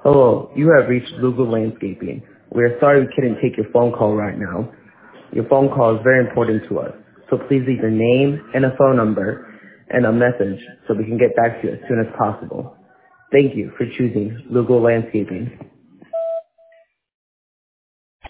Hello, you have reached Lugo Landscaping. We are sorry we couldn't take your phone call right now. Your phone call is very important to us, so please leave your name and a phone number and a message so we can get back to you as soon as possible. Thank you for choosing Lugo Landscaping.